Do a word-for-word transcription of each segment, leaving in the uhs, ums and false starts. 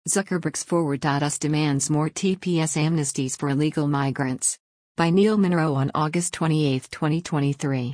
Zuckerberg's Forward Us demands more T P S amnesties for illegal migrants. By Neil Munro on August twenty-eighth, twenty twenty-three.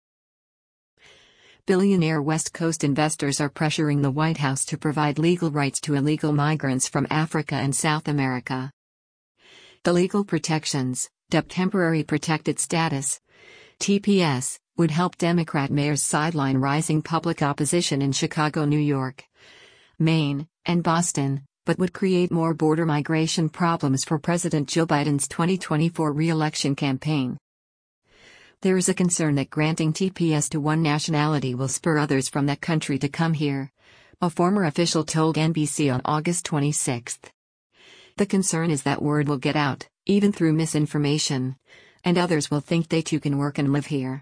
Billionaire West Coast investors are pressuring the White House to provide legal rights to illegal migrants from Africa and South America. The legal protections, dubbed Temporary Protected Status, T P S, would help Democrat mayors sideline rising public opposition in Chicago, New York, Maine, and Boston, but would create more border migration problems for President Joe Biden's twenty twenty-four re-election campaign. There is a concern that granting T P S to one nationality will spur others from that country to come here, a former official told N B C on August twenty-sixth. The concern is that word will get out, even through misinformation, and others will think they too can work and live here.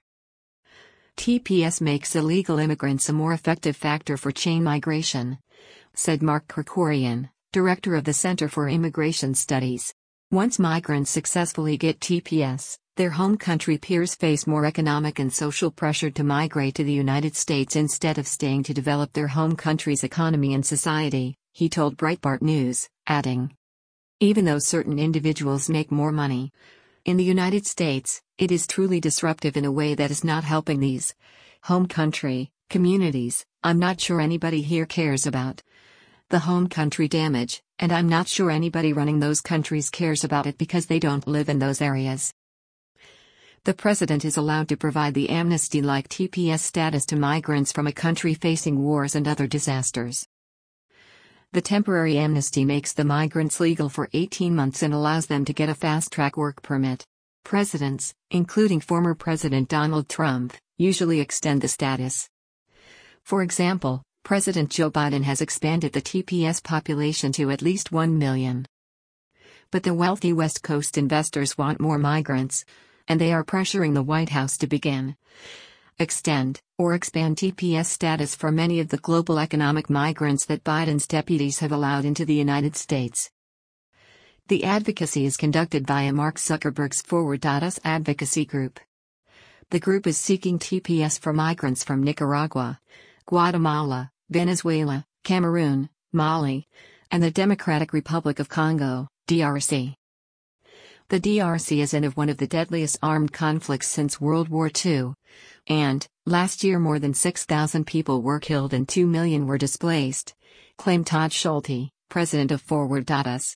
T P S makes illegal immigrants a more effective factor for chain migration, said Mark Krikorian, director of the Center for Immigration Studies. Once migrants successfully get T P S, their home country peers face more economic and social pressure to migrate to the United States instead of staying to develop their home country's economy and society, he told Breitbart News, adding. Even though certain individuals make more money in the United States, it is truly disruptive in a way that is not helping these home country communities. I'm not sure anybody here cares about the home country damage, and I'm not sure anybody running those countries cares about it because they don't live in those areas. The president is allowed to provide the amnesty-like T P S status to migrants from a country facing wars and other disasters. The temporary amnesty makes the migrants legal for eighteen months and allows them to get a fast-track work permit. Presidents, including former President Donald Trump, usually extend the status. For example, President Joe Biden has expanded the T P S population to at least one million. But the wealthy West Coast investors want more migrants, and they are pressuring the White House to begin, extend, or expand T P S status for many of the global economic migrants that Biden's deputies have allowed into the United States. The advocacy is conducted via Mark Zuckerberg's Forward Us advocacy group. The group is seeking T P S for migrants from Nicaragua, Guatemala, Venezuela, Cameroon, Mali, and the Democratic Republic of Congo, D R C. The D R C is in one of the deadliest armed conflicts since World War Two, and, last year more than six thousand people were killed and two million were displaced, claimed Todd Schulte, president of Forward Us.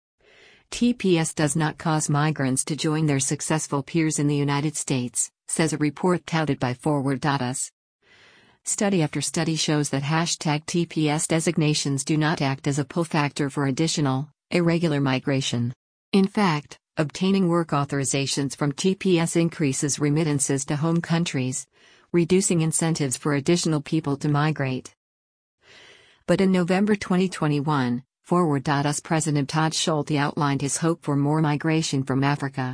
T P S does not cause migrants to join their successful peers in the United States, says a report touted by Forward Us. Study after study shows that hashtag T P S designations do not act as a pull factor for additional, irregular migration. In fact, obtaining work authorizations from T P S increases remittances to home countries, reducing incentives for additional people to migrate. But in November twenty twenty-one, Forward Us President Todd Schulte outlined his hope for more migration from Africa.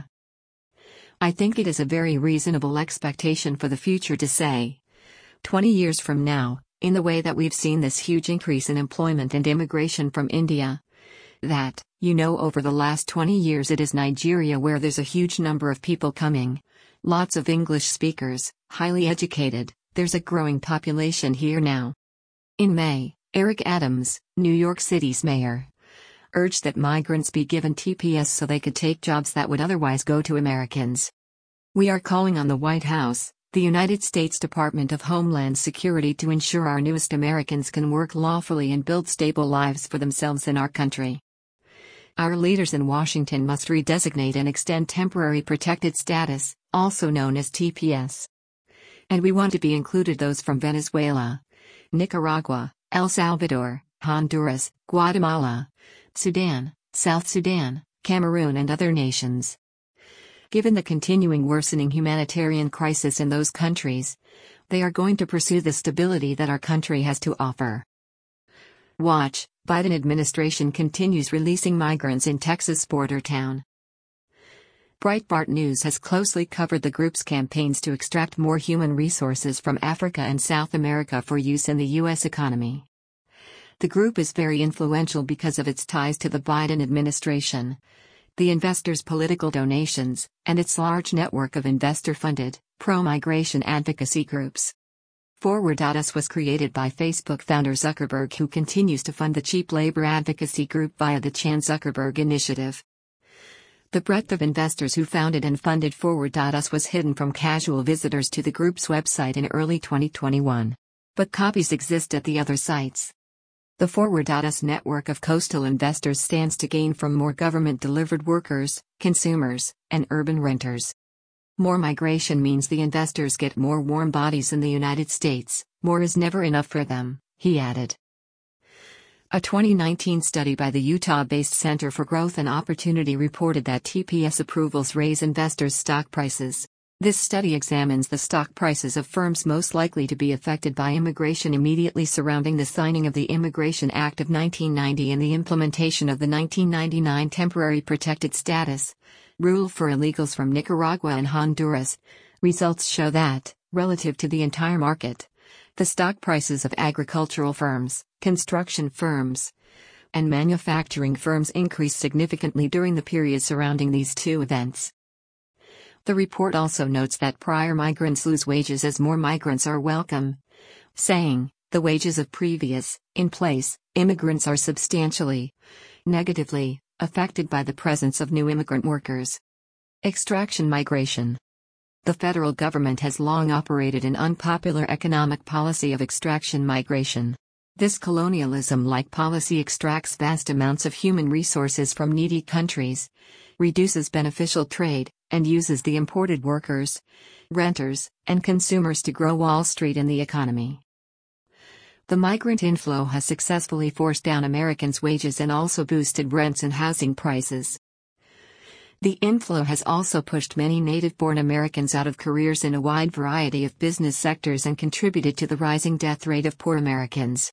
I think it is a very reasonable expectation for the future to say, twenty years from now, in the way that we've seen this huge increase in employment and immigration from India, that, you know, over the last twenty years it is Nigeria where there's a huge number of people coming, lots of English speakers, highly educated, there's a growing population here now. In May, Eric Adams, New York City's mayor, urged that migrants be given T P S so they could take jobs that would otherwise go to Americans. We are calling on the White House, the United States Department of Homeland Security to ensure our newest Americans can work lawfully and build stable lives for themselves in our country. Our leaders in Washington must redesignate and extend temporary protected status, also known as T P S. And we want to be included those from Venezuela, Nicaragua, El Salvador, Honduras, Guatemala, Sudan, South Sudan, Cameroon and other nations. Given the continuing worsening humanitarian crisis in those countries, they are going to pursue the stability that our country has to offer. Watch, Biden administration continues releasing migrants in Texas border town. Breitbart News has closely covered the group's campaigns to extract more human resources from Africa and South America for use in the U S economy. The group is very influential because of its ties to the Biden administration, the investors' political donations, and its large network of investor-funded, pro-migration advocacy groups. Forward dot U S was created by Facebook founder Zuckerberg, who continues to fund the cheap labor advocacy group via the Chan Zuckerberg Initiative. The breadth of investors who founded and funded Forward dot U S was hidden from casual visitors to the group's website in early twenty twenty-one. But copies exist at the other sites. The Forward dot U S network of coastal investors stands to gain from more government-delivered workers, consumers, and urban renters. More migration means the investors get more warm bodies in the United States. More is never enough for them, he added. A twenty nineteen study by the Utah-based Center for Growth and Opportunity reported that T P S approvals raise investors' stock prices. This study examines the stock prices of firms most likely to be affected by immigration immediately surrounding the signing of the Immigration Act of nineteen ninety and the implementation of the nineteen ninety-nine Temporary Protected Status rule for illegals from Nicaragua and Honduras. Results show that, relative to the entire market, the stock prices of agricultural firms, construction firms, and manufacturing firms increased significantly during the period surrounding these two events. The report also notes that prior migrants lose wages as more migrants are welcome, saying, the wages of previous, in-place, immigrants are substantially, negatively, affected by the presence of new immigrant workers. Extraction migration. The federal government has long operated an unpopular economic policy of extraction migration. This colonialism-like policy extracts vast amounts of human resources from needy countries, reduces beneficial trade, and uses the imported workers, renters, and consumers to grow Wall Street and the economy. The migrant inflow has successfully forced down Americans' wages and also boosted rents and housing prices. The inflow has also pushed many native-born Americans out of careers in a wide variety of business sectors and contributed to the rising death rate of poor Americans.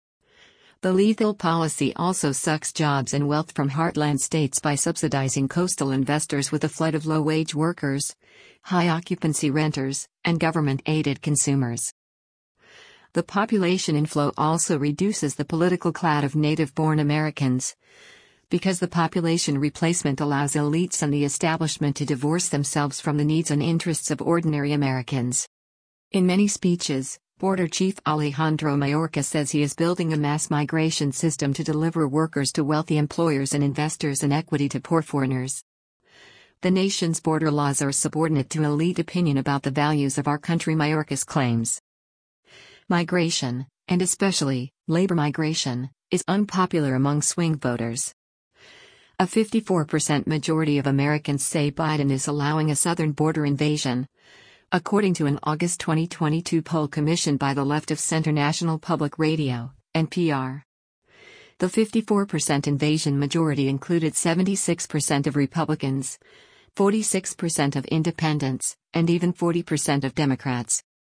The lethal policy also sucks jobs and wealth from heartland states by subsidizing coastal investors with a flood of low-wage workers, high-occupancy renters, and government-aided consumers. The population inflow also reduces the political clout of native-born Americans, because the population replacement allows elites and the establishment to divorce themselves from the needs and interests of ordinary Americans. In many speeches, Border Chief Alejandro Mayorkas says he is building a mass migration system to deliver workers to wealthy employers and investors and equity to poor foreigners. The nation's border laws are subordinate to elite opinion about the values of our country, Mayorkas claims. Migration, and especially, labor migration, is unpopular among swing voters. A fifty-four percent majority of Americans say Biden is allowing a southern border invasion, according to an August twenty twenty-two poll commissioned by the Left of Center National Public Radio, N P R. The fifty-four percent invasion majority included seventy-six percent of Republicans, forty-six percent of independents, and even forty percent of Democrats.